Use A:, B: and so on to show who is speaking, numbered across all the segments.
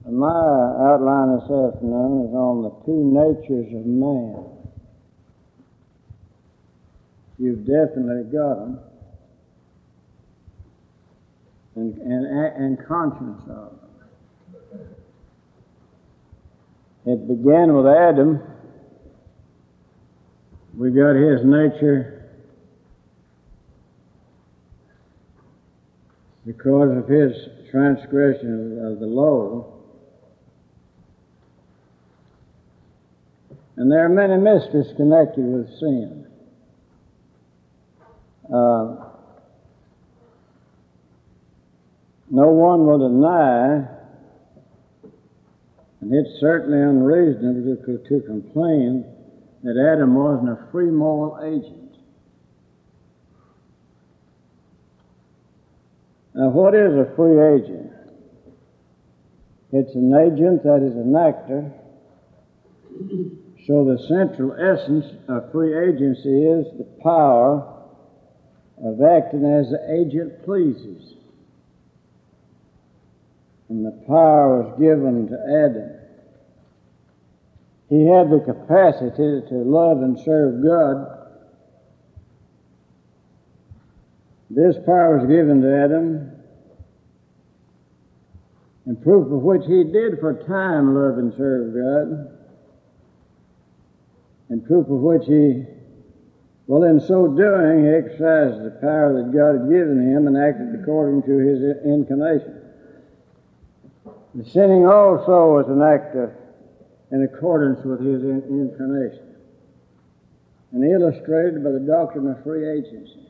A: My outline this afternoon is on the two natures of man. You've definitely got them, and conscience of them. It began with Adam. We got his nature because of his transgression of the law. And there are many mysteries connected with sin. No one will deny, and it's certainly unreasonable to complain that Adam wasn't a free moral agent. Now, what is a free agent? It's an agent that is an actor. So the central essence of free agency is the power of acting as the agent pleases. And the power was given to Adam. He had the capacity to love and serve God. This power was given to Adam, in proof of which he did for a time love and serve God, in proof of which he, in so doing, he exercised the power that God had given him and acted according to his inclination. The sinning also was an actor in accordance with his inclination, and illustrated by the doctrine of free agency.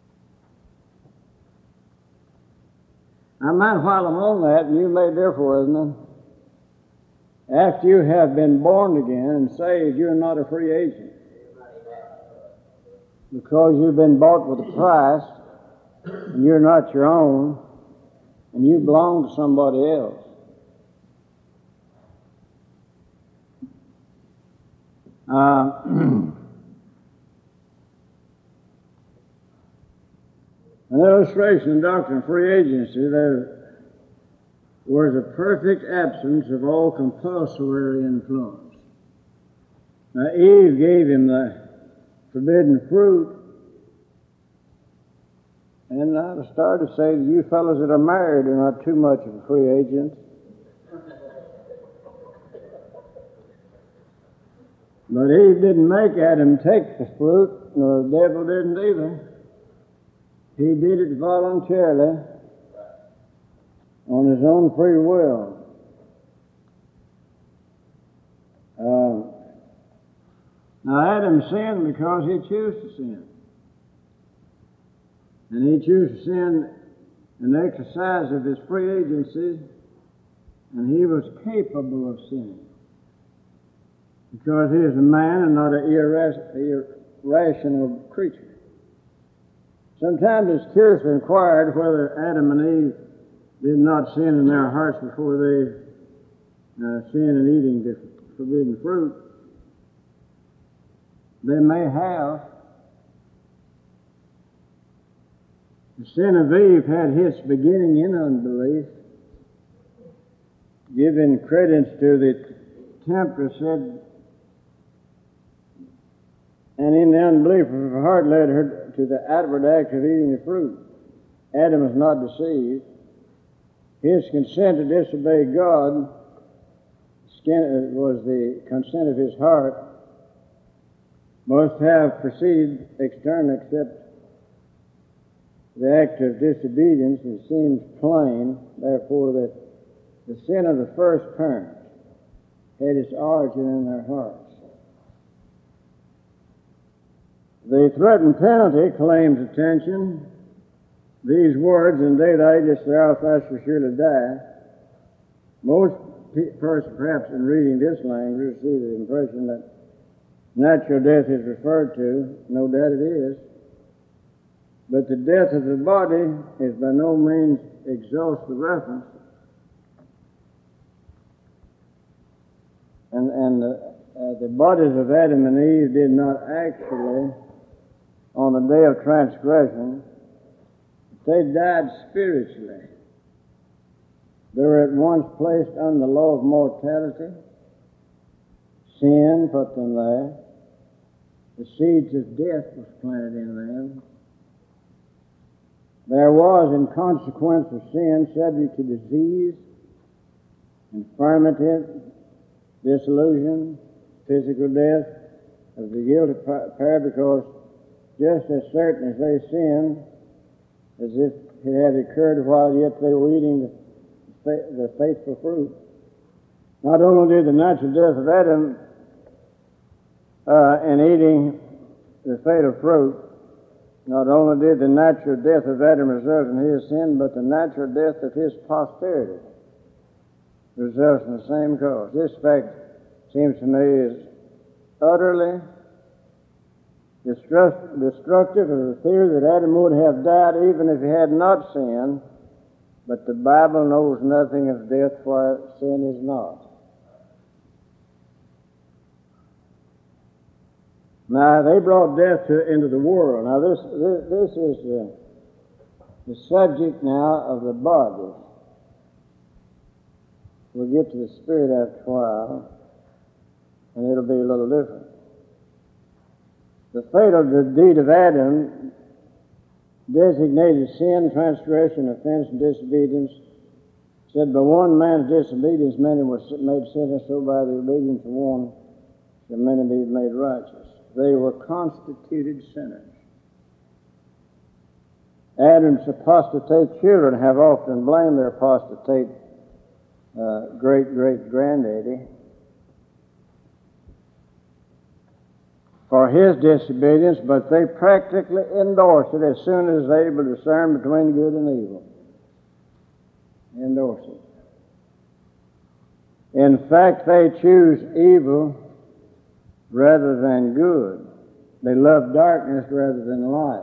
A: I mind while I'm on that, and you may therefore, isn't it? After you have been born again and saved, you're not a free agent. Because you've been bought with a price, and you're not your own, and you belong to somebody else. An illustration of the doctrine of free agency, there was a perfect absence of all compulsory influence. Now, Eve gave him the forbidden fruit, and I started to say that you fellows that are married are not too much of a free agent. But Eve didn't make Adam take the fruit, nor the devil didn't either. He did it voluntarily on his own free will. Now Adam sinned because he chose to sin. And he chose to sin in the exercise of his free agency, and he was capable of sinning. Because he is a man and not an irrational creature. Sometimes it's curiously inquired whether Adam and Eve did not sin in their hearts before they sinned in eating the forbidden fruit. They may have. The sin of Eve had its beginning in unbelief, giving credence to the tempter said, and in the unbelief of her heart led her to the outward act of eating the fruit. Adam was not deceived. His consent to disobey God was the consent of his heart, must have proceeded externally, except the act of disobedience. It seems plain, therefore, that the sin of the first parent had its origin in their hearts. The threatened penalty claims attention. These words, "In day thou eatest thereof, thou shalt surely die." Most persons, perhaps in reading this language, receive the impression that natural death is referred to. No doubt it is. But the death of the body is by no means exhaustive reference. And the bodies of Adam and Eve did not actually, on the day of transgression, they died spiritually. They were at once placed under the law of mortality. Sin put them there. The seeds of death was planted in them. There was, in consequence of sin, subject to disease, infirmity, disillusion, physical death of the guilty pair, because just as certain as they sinned, as if it had occurred while yet they were eating the faithful fruit, not only did the natural death of Adam in eating the fatal fruit, not only did the natural death of Adam result in his sin, but the natural death of his posterity results in the same cause. This fact seems to me is utterly destructive of the theory that Adam would have died even if he had not sinned, but the Bible knows nothing of death where sin is not. Now, they brought death into the world. Now, this is the subject now of the body. We'll get to the spirit after a while, and it'll be a little different. The fatal deed of Adam designated sin, transgression, offense, and disobedience. Said by one man's disobedience many were made sinners, so by the obedience of one shall many be made righteous. They were constituted sinners. Adam's apostate children have often blamed their apostate great-great-granddaddy for his disobedience, but they practically endorse it as soon as they're able to discern between good and evil. Endorse it. In fact, they choose evil rather than good. They love darkness rather than light.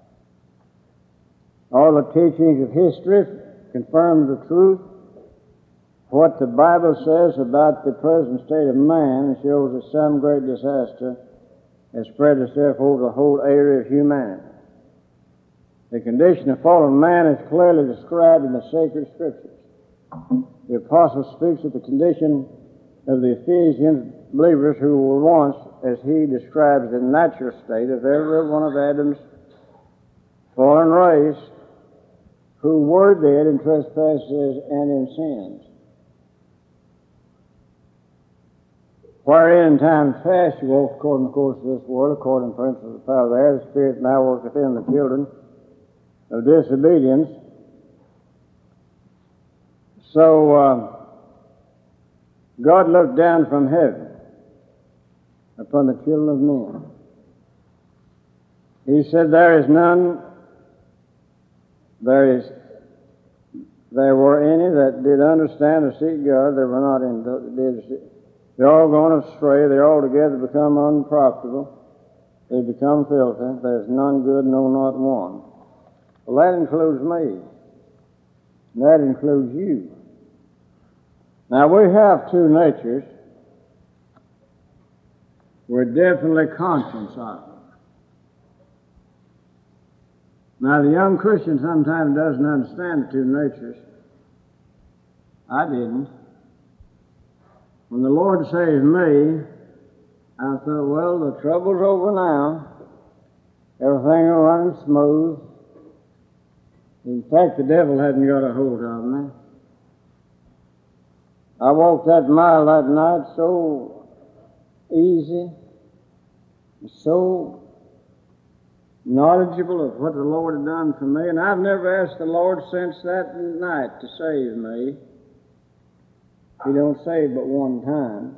A: All the teachings of history confirm the truth. What the Bible says about the present state of man shows that some great disaster has spread itself over the whole area of humanity. The condition of fallen man is clearly described in the sacred scriptures. The apostle speaks of the condition of the Ephesian believers who were once, as he describes the natural state of every one of Adam's fallen race, who were dead in trespasses and in sins, wherein in time past you walked according to the course of this world, according to the prince of the power of the air, the spirit now worketh in the children of disobedience. So God looked down from heaven upon the children of men. He said, there were any that did understand or seek God, there were not any that did. They're all gone astray, they're altogether become unprofitable, they become filthy, there's none good, no, not one. Well, that includes me, and that includes you. Now, we have two natures. We're definitely conscious of them. Now, the young Christian sometimes doesn't understand the two natures. I didn't. When the Lord saved me, I thought, well, the trouble's over now. Everything will run smooth. In fact, the devil hadn't got a hold of me. I walked that mile that night so easy, so knowledgeable of what the Lord had done for me, and I've never asked the Lord since that night to save me. He don't save but one time.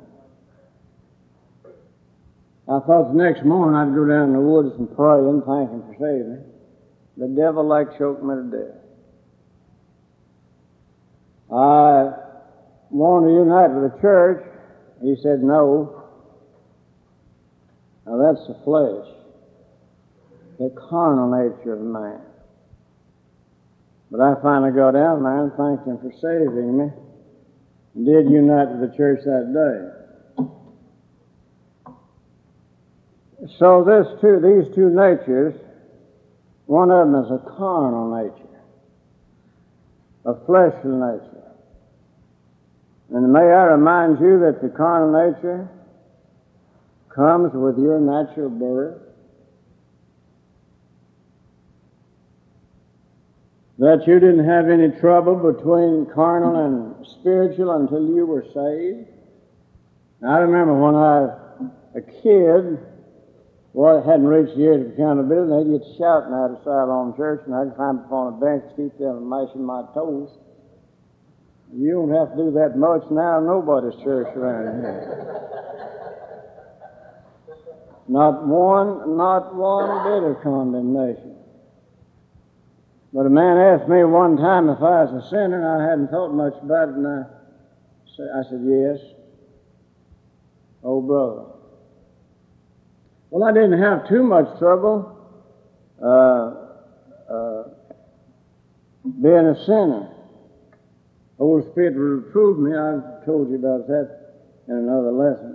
A: I thought the next morning I'd go down in the woods and pray and thank Him for saving. The devil like choked me to death. I wanted to unite with the church. He said no. Now that's the flesh, the carnal nature of man. But I finally got out there and thanked Him for saving me, and did unite with the church that day. So these two natures, one of them is a carnal nature, a fleshly nature. And may I remind you that the carnal nature comes with your natural birth. That you didn't have any trouble between carnal and spiritual until you were saved. I remember when I was a kid, well, I hadn't reached the years of accountability, and they'd get shouting outside on church, and I'd climb up on a bench to keep them from mashing my toes. You don't have to do that much now, nobody's church around here. Not one bit of condemnation. But a man asked me one time if I was a sinner, and I hadn't thought much about it, and I said, yes. Oh, brother. Well, I didn't have too much trouble being a sinner. The Holy Spirit reproved me. I've told you about that in another lesson.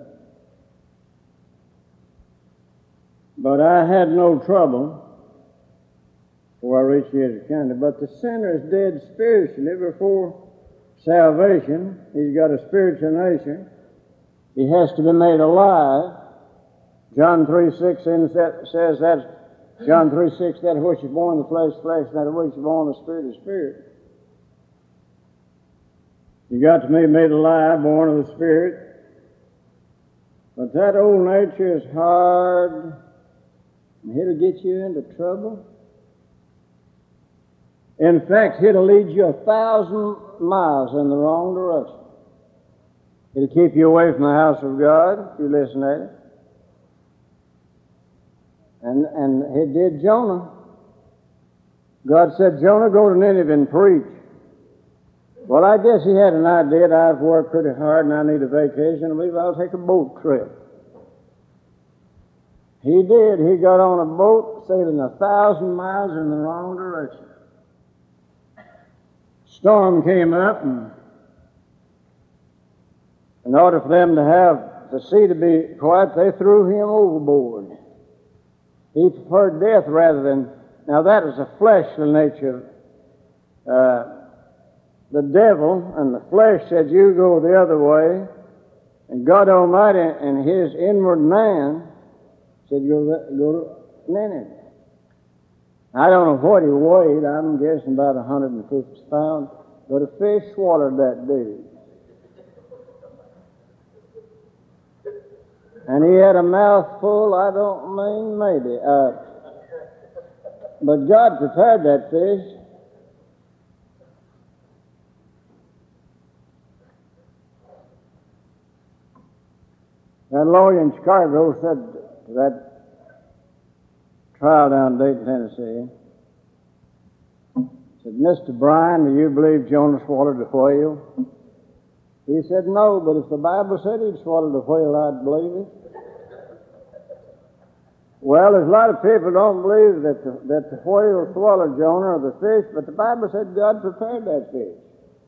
A: But I had no trouble before I reached the age of county. But the sinner is dead spiritually before salvation. He's got a spiritual nature. He has to be made alive. John 3:6 says that, John 3:6, that which is born of the flesh, flesh, and that which is born of the spirit is spirit. You got to be made alive, born of the Spirit. But that old nature is hard, and it'll get you into trouble. In fact, it'll lead you 1,000 miles in the wrong direction. It'll keep you away from the house of God, if you listen at it. And it did Jonah. God said, Jonah, go to Nineveh and preach. Well, I guess he had an idea that I've worked pretty hard and I need a vacation, and maybe I'll take a boat trip. He did. He got on a boat sailing 1,000 miles in the wrong direction. Storm came up, and in order for them to have the sea to be quiet, they threw him overboard. He preferred death rather than... Now that is a fleshly nature. The devil and the flesh said, you go the other way. And God Almighty and His inward man said, go to Nineveh. I don't know what he weighed. I'm guessing about 150 pounds. But a fish swallowed that dude. And he had a mouthful, I don't mean maybe. But God prepared that fish. That lawyer in Chicago said to that trial down in Dayton, Tennessee, said, Mr. Bryan, do you believe Jonah swallowed a whale? He said, no, but if the Bible said he'd swallowed a whale, I'd believe it. Well, there's a lot of people don't believe that the whale swallowed Jonah or the fish, but the Bible said God prepared that fish.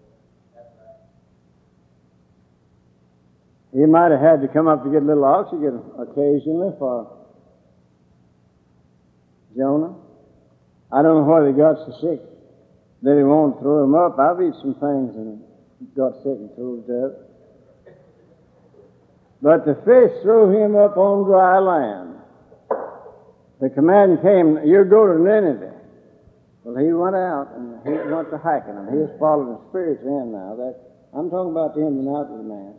A: He might have had to come up to get a little oxygen occasionally for Jonah. I don't know whether he got so sick that he won't throw him up. I've eaten some things and got sick and threw it up. But the fish threw him up on dry land. The command came, you go to Nineveh. Well, he went out and he went to hiking, and he was following the Spirit's in now. I'm talking about the in and out of the man.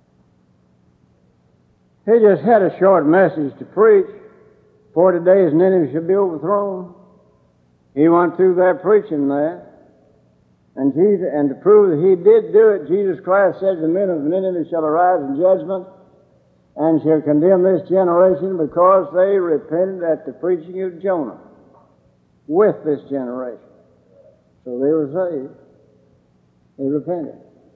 A: He just had a short message to preach. 40 days Nineveh should be overthrown. He went through that preaching there. And to prove that he did do it, Jesus Christ said, the men of Nineveh shall arise in judgment and shall condemn this generation because they repented at the preaching of Jonah with this generation. So they were saved. They repented.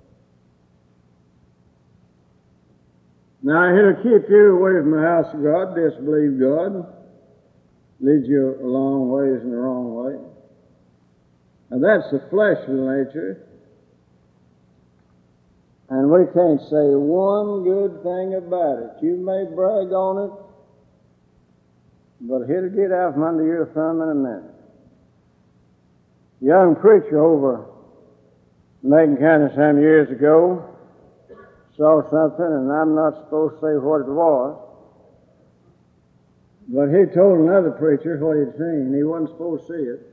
A: Now, it'll keep you away from the house of God, disbelieve God, lead you a long ways in the wrong way. Now, that's the fleshly nature. And we can't say one good thing about it. You may brag on it, but it'll get out from under your thumb in a minute. Young preacher over in Macon County some years ago saw something, and I'm not supposed to say what it was. But he told another preacher what he'd seen. He wasn't supposed to see it.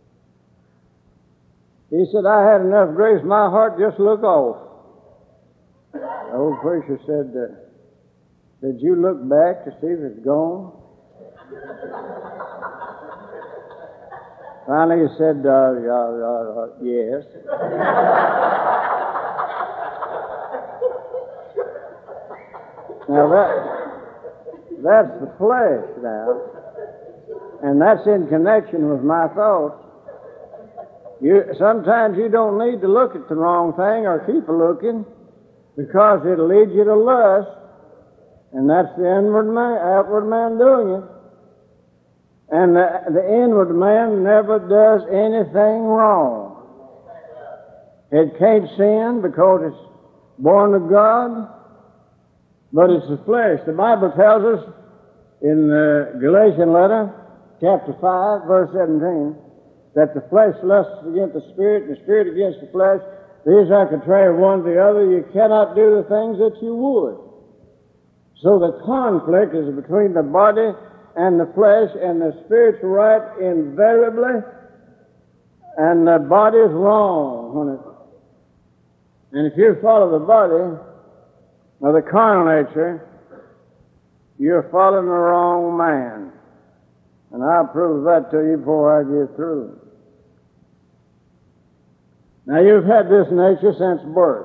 A: He said, I had enough grace in my heart just look off. The old preacher said, did you look back to see if it's gone? Finally he said, yes. Now that's the flesh now. And that's in connection with my thoughts. Sometimes you don't need to look at the wrong thing or keep looking, because it'll lead you to lust, and that's the outward man doing it. And the inward man never does anything wrong. It can't sin because it's born of God, but it's the flesh. The Bible tells us in the Galatian letter, chapter 5, verse 17, that the flesh lusts against the Spirit, and the Spirit against the flesh. These are contrary one to the other. You cannot do the things that you would. So the conflict is between the body and the flesh, and the Spirit's right invariably, and the body's wrong. And if you follow the body, or the carnal nature, you're following the wrong man. And I'll prove that to you before I get through. Now, you've had this nature since birth.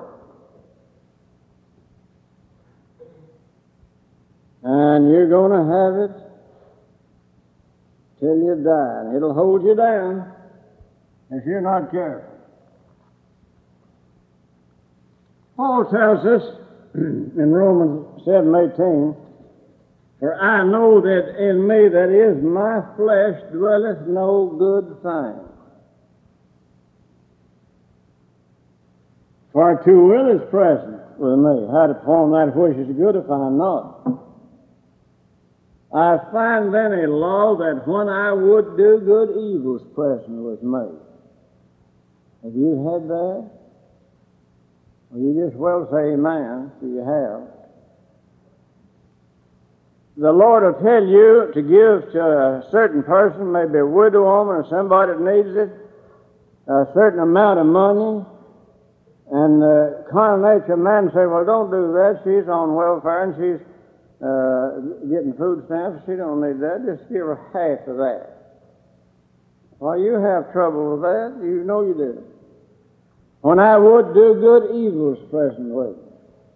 A: And you're going to have it till you die. And it'll hold you down if you're not careful. Paul tells us in Romans 7:18, for I know that in me, that is my flesh, dwelleth no good thing. For to will is present with me, how to perform that which is good if I am not. I find then a law that when I would do good, evil is present with me. Have you had that? Well, you just well say amen, so you have. The Lord will tell you to give to a certain person, maybe a widow woman or somebody that needs it, a certain amount of money, and the carnal nature man say, well, don't do that. She's on welfare and she's getting food stamps. She don't need that. Just give her half of that. Well, you have trouble with that. You know you do. When I would do good, evil is present with me.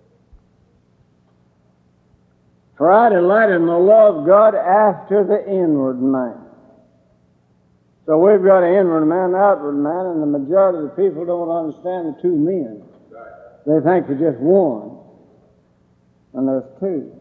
A: For I delight in the law of God after the inward man. So we've got an inward man, an outward man, and the majority of the people don't understand the two men. They think they're just one, and there's two.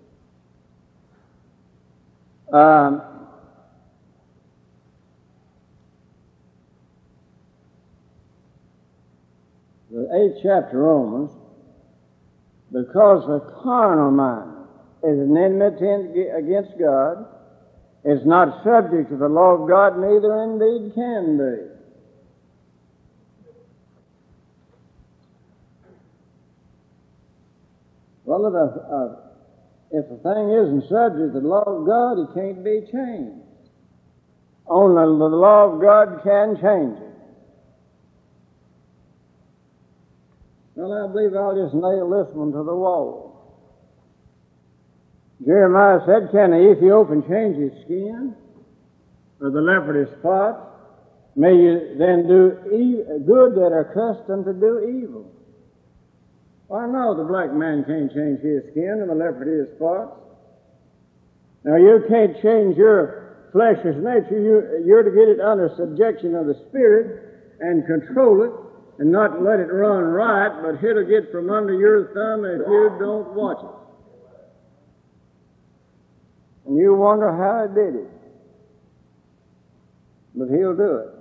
A: The 8th chapter of Romans, because the carnal mind is an enmity against God, is not subject to the law of God, neither indeed can be. Well, if a thing isn't subject to the law of God, it can't be changed. Only the law of God can change it. Well, I believe I'll just nail this one to the wall. Jeremiah said, can the Ethiopian change his skin, or the leopard his spots? May you then do good that are accustomed to do evil. Well, no, the black man can't change his skin, and the leopard his spots. Now, you can't change your flesh's nature. You're to get it under subjection of the Spirit and control it, and not let it run right, but it'll get from under your thumb if you don't watch it. And you wonder how he did it. But he'll do it.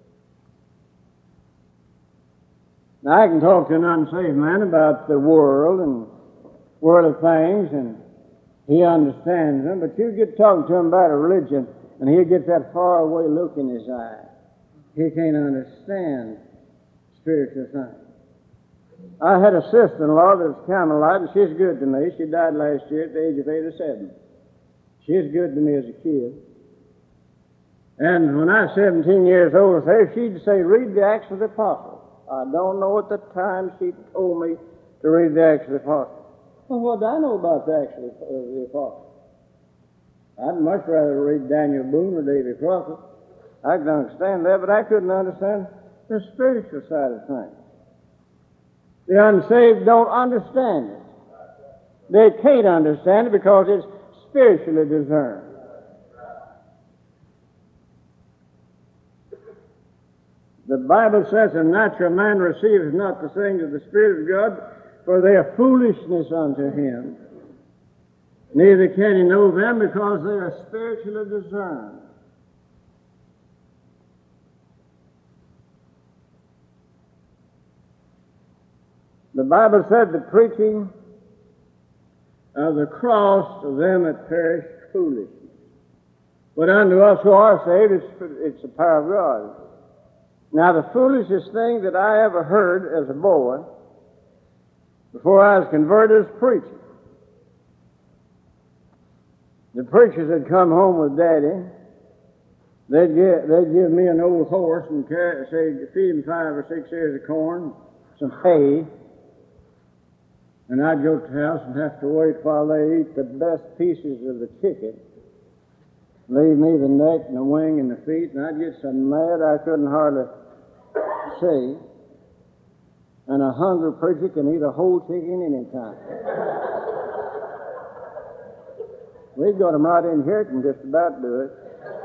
A: Now, I can talk to an unsaved man about the world and worldly things, and he understands them, but you get talking to him about a religion, and he'll get that faraway look in his eye. He can't understand spiritual things. I had a sister-in-law that was Carmelite, and she's good to me. She died last year at the age of 87. She's good to me as a kid. And when I was 17 years old, she'd say, read the Acts of the Apostles. I don't know at the time she told me to read the Acts of the Apostles. Well, what do I know about the Acts of the Apostles? I'd much rather read Daniel Boone or Davy Crockett. I could understand that, but I couldn't understand the spiritual side of things. The unsaved don't understand it. They can't understand it because it's spiritually discerned. The Bible says, a natural man receives not the things of the Spirit of God, for they are foolishness unto him. Neither can he know them because they are spiritually discerned. The Bible said the preaching of the cross to them that perish foolishness. But unto us who are saved, it's the power of God. Now, the foolishest thing that I ever heard as a boy, before I was converted, was preaching. The preachers had come home with Daddy. They'd give me an old horse and feed him 5 or 6 ears of corn, some hay, and I'd go to the house and have to wait while they eat the best pieces of the chicken, leave me the neck and the wing and the feet, and I'd get so mad I couldn't hardly see. And a hungry preacher can eat a whole chicken any time. We've got them right in here and just about do it.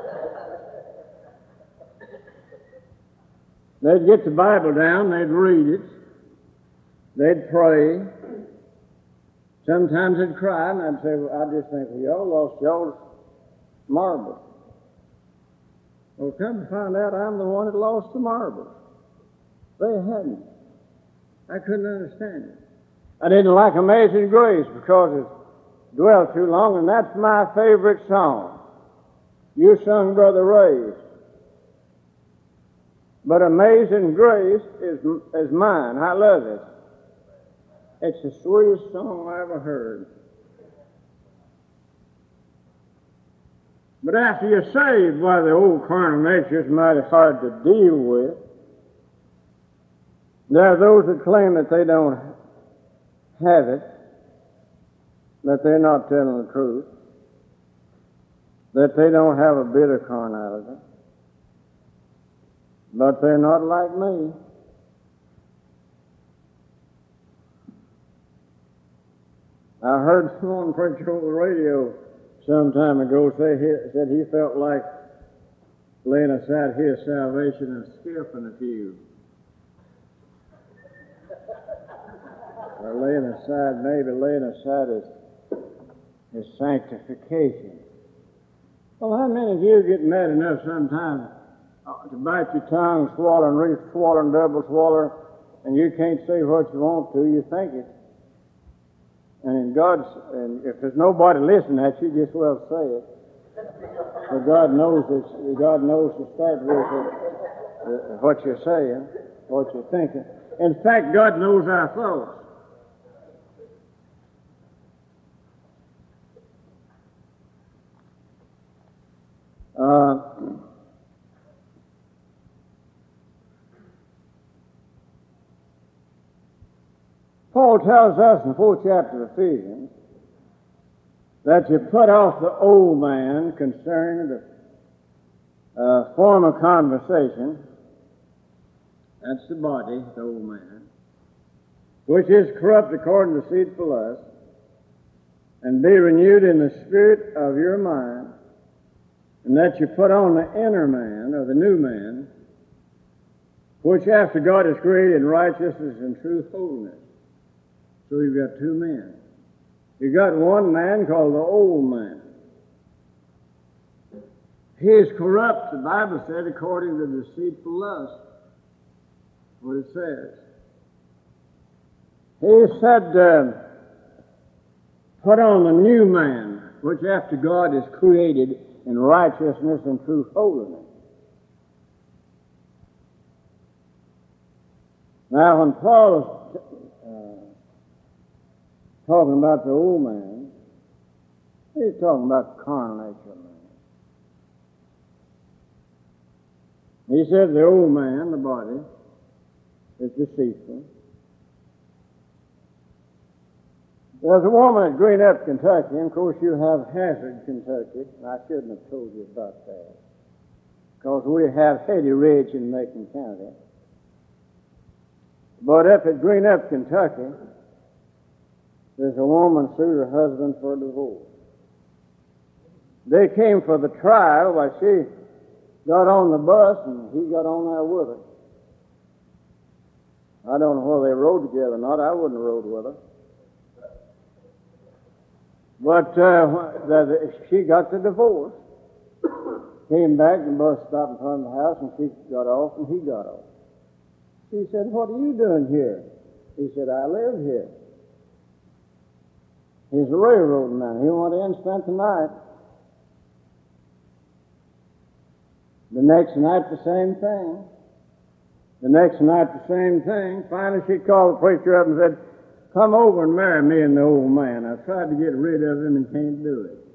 A: They'd get the Bible down, they'd read it, they'd pray. Sometimes they'd cry, and I'd say, well, I just think, well, y'all lost y'all's marbles. Well, come to find out, I'm the one that lost the marbles. They hadn't. I couldn't understand it. I didn't like Amazing Grace because it dwelt too long, and that's my favorite song. You sung Brother Ray's. But Amazing Grace is mine. I love it. It's the sweetest song I ever heard. But after you're saved, why, the old carnal nature is mighty hard to deal with. There are those that claim that they don't have it, that they're not telling the truth, that they don't have a bit of carnality, but they're not like me. I heard someone preach over the radio some time ago said he felt like laying aside his salvation and skipping a few. Or laying aside his sanctification. Well, how many of you get mad enough sometimes to bite your tongue, swallow and re-swallow and double swallow, and you can't say what you want to, you think it. And if there's nobody listening at you, just well say it. For God knows to start with what you're saying, what you're thinking. In fact, God knows our thoughts. Paul tells us in the 4th chapter of Ephesians that you put off the old man concerning the form of conversation. That's the body, the old man, which is corrupt according to deceitful lust, and be renewed in the spirit of your mind, and that you put on the inner man, or the new man, which after God is created in righteousness and true holiness. So you've got two men. You've got one man called the old man. He is corrupt, the Bible said, according to deceitful lust. What it says. He said, put on the new man, which after God is created in righteousness and true holiness. Now, when Paul is talking about the old man. He's talking about the carnal nature man. He said the old man, the body, is deceitful. There's a woman at Greenup, Kentucky, and of course you have Hazard, Kentucky, and I shouldn't have told you about that, because we have Hetty Ridge in Macon County. But up at Greenup, Kentucky, there's a woman sued her husband for a divorce. They came for the trial. Why, she got on the bus and he got on there with her. I don't know whether they rode together or not. I wouldn't have rode with her. But she got the divorce. Came back, and the bus stopped in front of the house, and she got off, and he got off. She said, "What are you doing here?" He said, "I live here." He's a railroad man. He went in and spent the night. The next night, the same thing. The next night, the same thing. Finally, she called the preacher up and said, "Come over and marry me and the old man. I've tried to get rid of him and can't do it."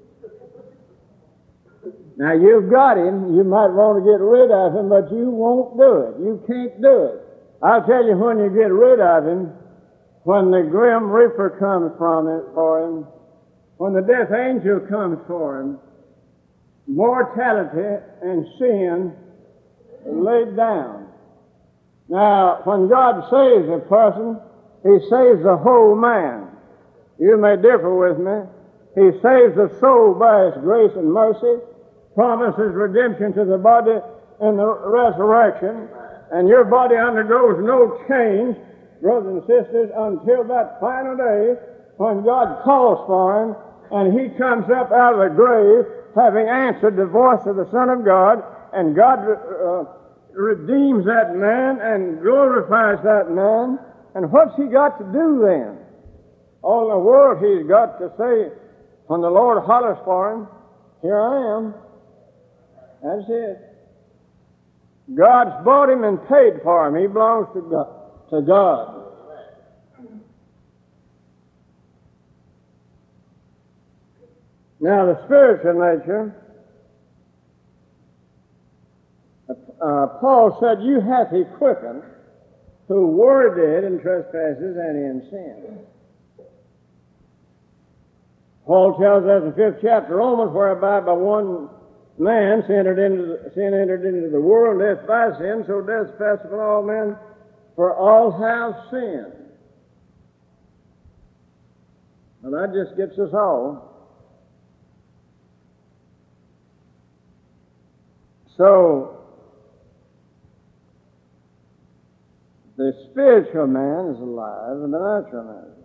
A: Now, you've got him. You might want to get rid of him, but you won't do it. You can't do it. I'll tell you, when you get rid of him, when the grim reaper comes for him, when the death angel comes for him, mortality and sin laid down. Now, when God saves a person, He saves the whole man. You may differ with me. He saves the soul by His grace and mercy, promises redemption to the body in the resurrection, and your body undergoes no change, brothers and sisters, until that final day when God calls for him and he comes up out of the grave having answered the voice of the Son of God, and God redeems that man and glorifies that man. And what's he got to do then? All in the world he's got to say, when the Lord hollers for him, "Here I am." That's it. God's bought him and paid for him. He belongs to God. Now, the spiritual nature, Paul said, "You hath he quickened who were dead in trespasses and in sin." Paul tells us in the 5th chapter of Romans, whereby by one man sin entered into the world, and death by sin, so death passed upon all men, for all have sinned. Now that just gets us all. So, the spiritual man is alive and the natural man is alive.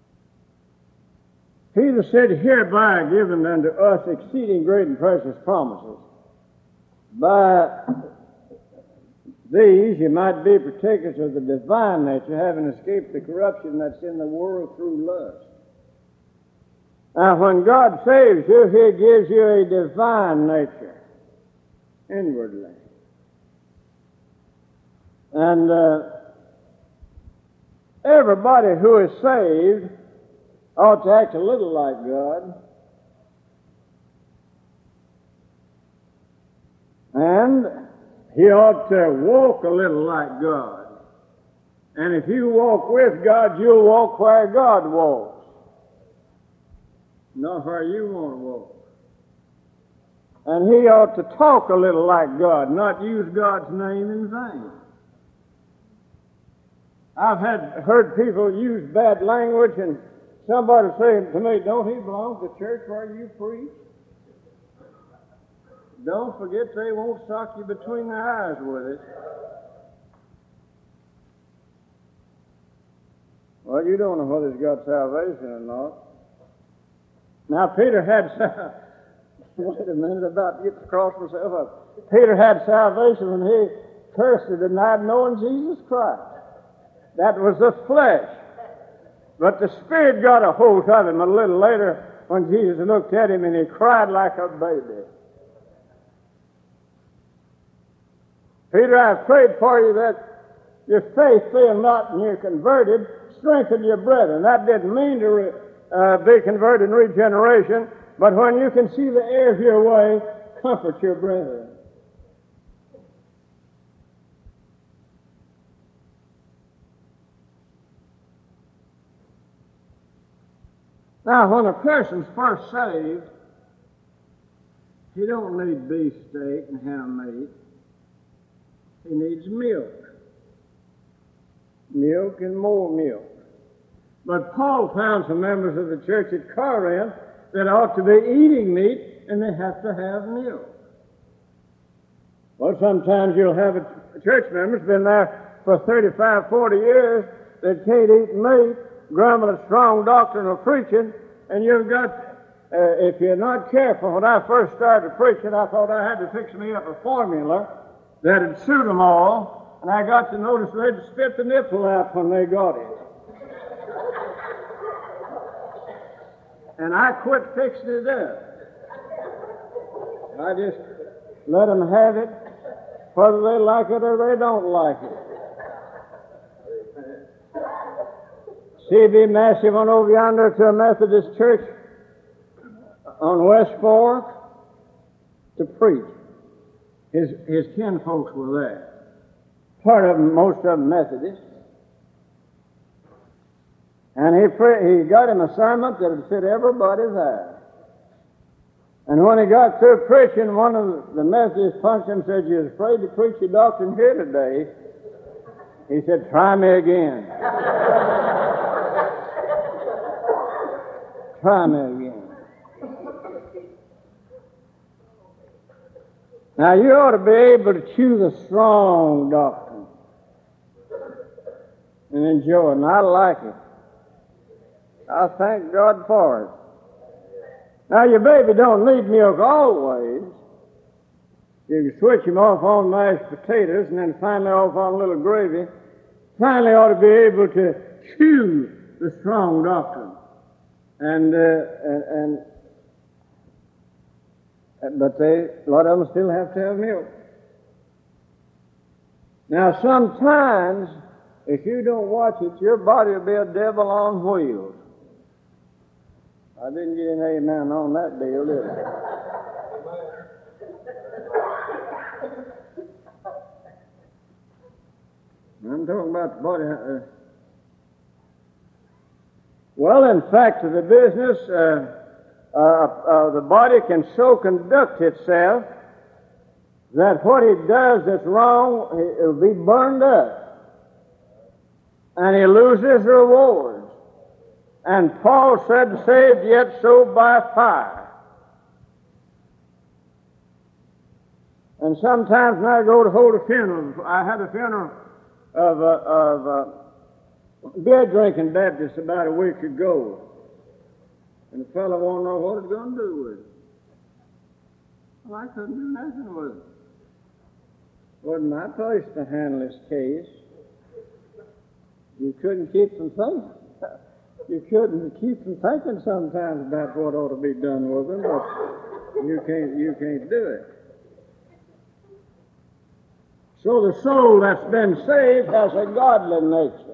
A: Peter said, "Hereby are given unto us exceeding great and precious promises. By these you might be partakers of the divine nature, having escaped the corruption that's in the world through lust." Now, when God saves you, He gives you a divine nature, inwardly. And everybody who is saved ought to act a little like God. And he ought to walk a little like God. And if you walk with God, you'll walk where God walks, not where you want to walk. And he ought to talk a little like God, not use God's name in vain. I've heard people use bad language, and somebody say to me, "Don't he belong to the church where you preach?" Don't forget they won't sock you between the eyes with it. Well, you don't know whether he's got salvation or not. Now, Peter had wait a minute, about to get to cross myself up. Peter had salvation when he cursed and denied knowing Jesus Christ. That was the flesh. But the Spirit got a hold of him a little later when Jesus looked at him and he cried like a baby. Peter, I've prayed for you that your faith fail not and you're converted. Strengthen your brethren. That didn't mean to be converted in regeneration, but when you can see the error of your way, comfort your brethren. Now, when a person's first saved, he don't need beefsteak and ham meat. He needs milk. Milk and more milk. But Paul found some members of the church at Corinth that ought to be eating meat, and they have to have milk. Well, sometimes you'll have a church member's been there for 35, 40 years that can't eat meat, grumble at strong doctrinal preaching, and you've got, if you're not careful, when I first started preaching, I thought I had to fix me up a formula that'd suit them all, and I got to notice they'd spit the nipple out when they got it. And I quit fixing it up. I just let them have it, whether they like it or they don't like it. C.B. Massey went over yonder to a Methodist church on West Fork to preach. His kinfolks were there. Part of them, most of them Methodists. And he got him a sermon that would fit everybody there. And when he got through preaching, one of the Methodist punched him and said, "You're afraid to preach your doctrine here today?" He said, "Try me again." Try me again. Now, you ought to be able to chew the strong doctrine and enjoy it, and I like it. I thank God for it. Now, your baby don't need milk always. You can switch him off on mashed potatoes and then finally off on a little gravy. Finally ought to be able to chew the strong doctrine. But a lot of them still have to have milk. Now, sometimes, if you don't watch it, your body will be a devil on wheels. I didn't get an amen on that deal, did I? I'm talking about the body. Well, in fact, the business, the body can so conduct itself that what it does that's wrong, it'll be burned up. And he loses rewards. And Paul said, "Saved yet so by fire." And sometimes when I go to hold a funeral, I had a funeral of a beer-drinking Baptist about a week ago. And the fellow won't know what it's going to do with it. Well, I couldn't do nothing with it. Wasn't my place to handle this case. You couldn't keep from thinking. You couldn't keep from thinking sometimes about what ought to be done with them, but you can't do it. So the soul that's been saved has a godly nature.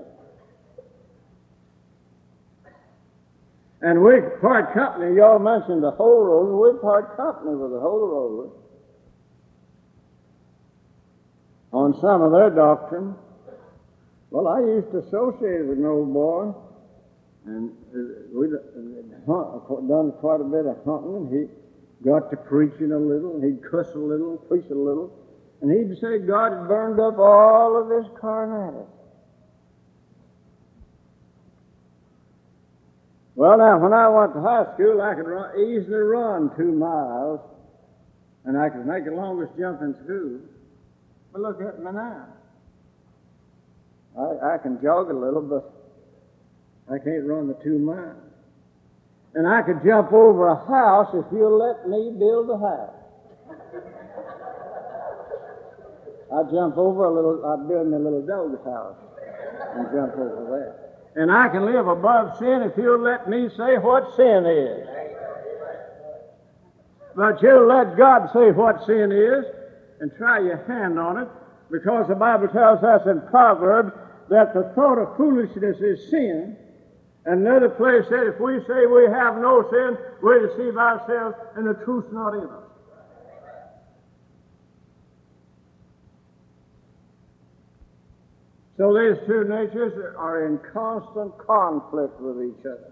A: And we part company, y'all mentioned the Holy Roller, we part company with the Holy Roller on some of their doctrine. Well, I used to associate with an old boy, and we done quite a bit of hunting, and he got to preaching a little, and he'd cuss a little, preach a little, and he'd say God had burned up all of this carnality. Well, now, when I went to high school, I could easily run 2 miles, and I could make the longest jump in school. But look at me now. I can jog a little, but I can't run the 2 miles. And I could jump over a house if you'll let me build a house. I'd jump over I'd build me a little dog's house and jump over that. And I can live above sin if you'll let me say what sin is. But you'll let God say what sin is and try your hand on it, because the Bible tells us in Proverbs that the thought of foolishness is sin, And another place said, if we say we have no sin, we deceive ourselves and the truth's not in us. So these two natures are in constant conflict with each other.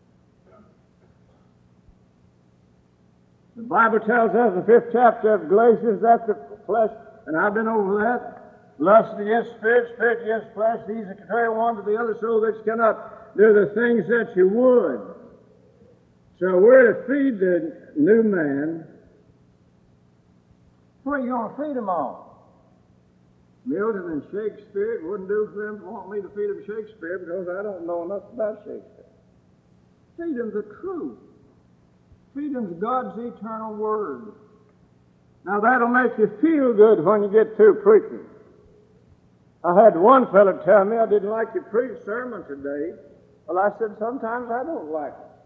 A: The Bible tells us in the 5th chapter of Galatians that the flesh, and I've been over that, lust against spirit, spirit against flesh, these are contrary one to the other, so that you cannot do the things that you would. So we're to feed the new man. What are you going to feed him on? Milton and Shakespeare, it wouldn't do for them to want me to feed them Shakespeare because I don't know enough about Shakespeare. Feed them the truth. Feed them God's eternal word. Now that'll make you feel good when you get through preaching. I had one fellow tell me, I didn't like your preach sermon today. Well, I said, sometimes I don't like it.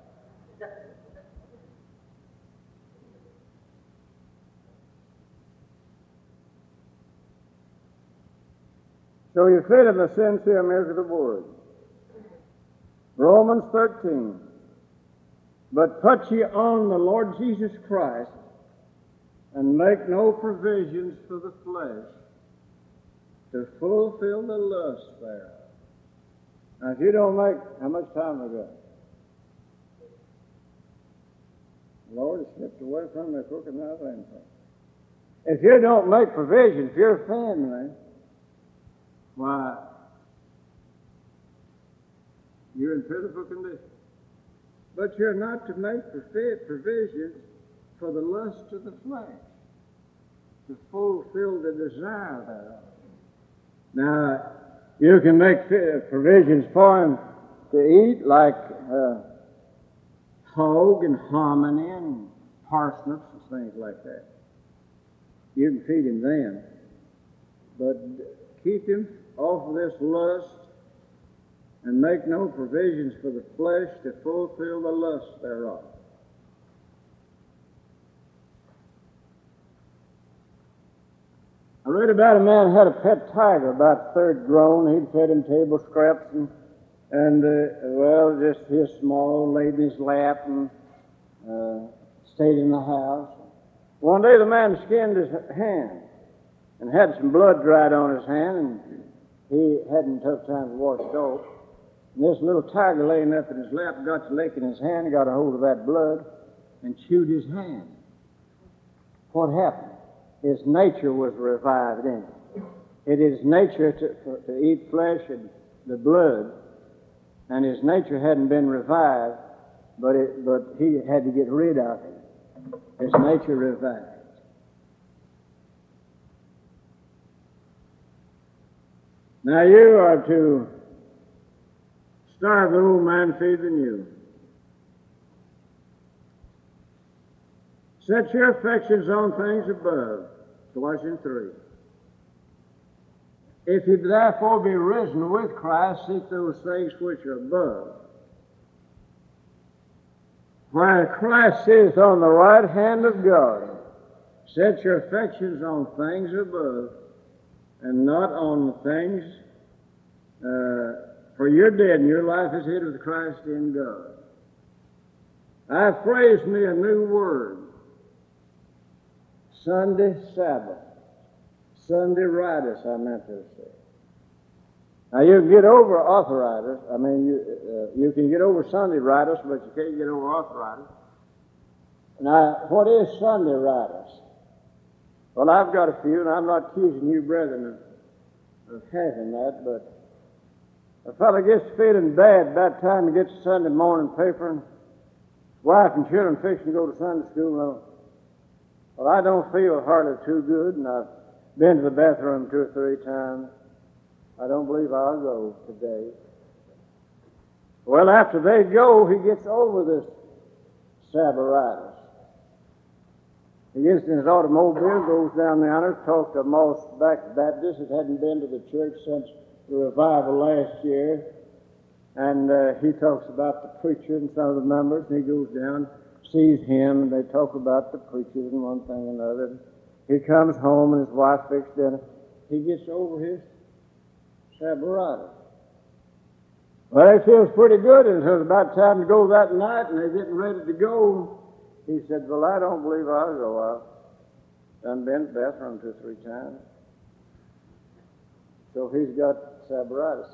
A: So you fit in the sincere measure of the word. Romans 13. But put ye on the Lord Jesus Christ, and make no provisions for the flesh to fulfill the lust thereof. Now, if you don't make, how much time have we got? The Lord has slipped away from me, crooked now thing. If you don't make provision for your family, why, you're in pitiful condition. But you're not to make provisions for the lust of the flesh, to fulfill the desire thereof. Now, you can make provisions for him to eat, like hog and hominy and parsnips and things like that. You can feed him them, but keep him off of this lust and make no provisions for the flesh to fulfill the lust thereof. I read about a man who had a pet tiger, about third grown. He'd fed him table scraps and just his small, laid in his lap and stayed in the house. One day the man skinned his hand and had some blood dried on his hand, and he hadn't took time to wash it off. And this little tiger laying up in his lap got to licking his hand, got a hold of that blood, and chewed his hand. What happened? His nature was revived in him. It is nature to eat flesh and the blood, and his nature hadn't been revived, but he had to get rid of it. His nature revived. Now you are to starve the old man, feed the new. Set your affections on things above, Colossians 3. If you therefore be risen with Christ, seek those things which are above, where Christ sitteth on the right hand of God. Set your affections on things above, and not on the things, for you're dead, and your life is hid with Christ in God. I phrased me a new word. Sunday Sabbath. Sunday-ritis, I meant to say. Now, you can get over arthritis. I mean, you can get over Sunday-ritis, but you can't get over arthritis. Now, what is Sunday-ritis? Well, I've got a few, and I'm not accusing you, brethren, of having that, but a fellow gets feeling bad about time he gets the Sunday morning paper, and wife and children fixing to go to Sunday school. Well, I don't feel hardly too good, and I've been to the bathroom 2 or 3 times. I don't believe I'll go today. Well, after they go, he gets over this Sabbath-ritis. He gets in his automobile, goes down the honor, talks to Moss Baptist that hadn't been to the church since the revival last year, and he talks about the preacher and some of the members, and he goes down, sees him, and they talk about the preachers and one thing and another. He comes home, and his wife fixed dinner. He gets over his Sabbath-ritis. Well, it feels pretty good until it's about time to go that night, and they're getting ready to go. He said, well, I don't believe I'll go out. Done been to the bathroom 2 or 3 times. So he's got saberitis.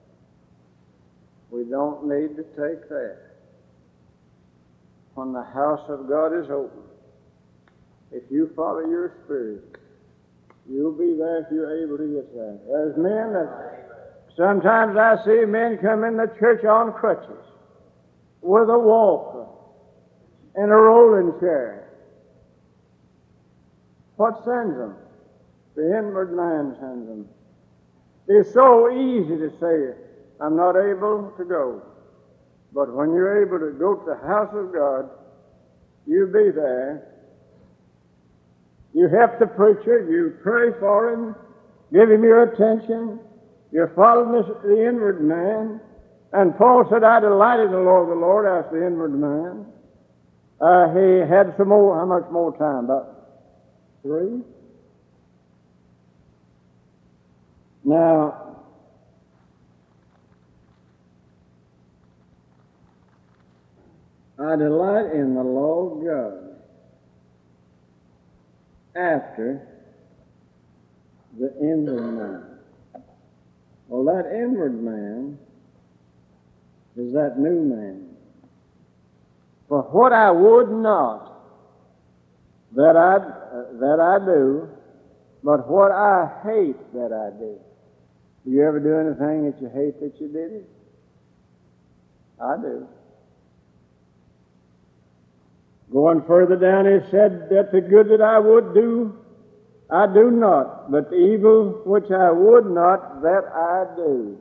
A: We don't need to take that. When the house of God is open, if you follow your spirit, you'll be there if you're able to get there. There's men that sometimes I see men come in the church on crutches, with a walker, and a rolling chair. What sends them? The inward man sends them. It's so easy to say, I'm not able to go. But when you're able to go to the house of God, you'll be there. You help the preacher, you pray for him, give him your attention, you're following the inward man. And Paul said, I delight in the Lord asked the inward man. He had some more, how much more time? About 3? Now, I delight in the law of God after the inward man. Well, that inward man is that new man. For what I would not, that I do, but what I hate that I do. Do you ever do anything that you hate that you did it? I do. Going further down, he said that the good that I would do, I do not, but the evil which I would not, that I do.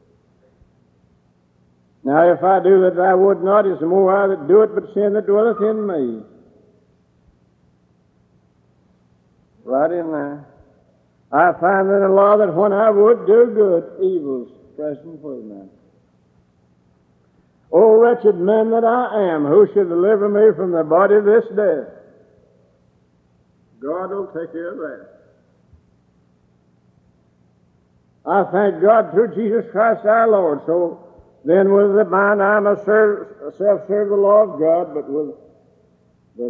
A: Now, if I do that I would not, it's the more I that do it, but sin that dwelleth in me. Right in there. I find in the law that when I would do good, evil's present with me. O wretched man that I am, who shall deliver me from the body of this death? God will take care of that. I thank God through Jesus Christ our Lord. So then with the mind I must serve the law of God, but with the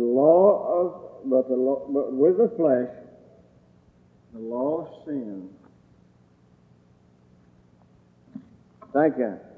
A: but with the flesh, the law of sin. Thank you.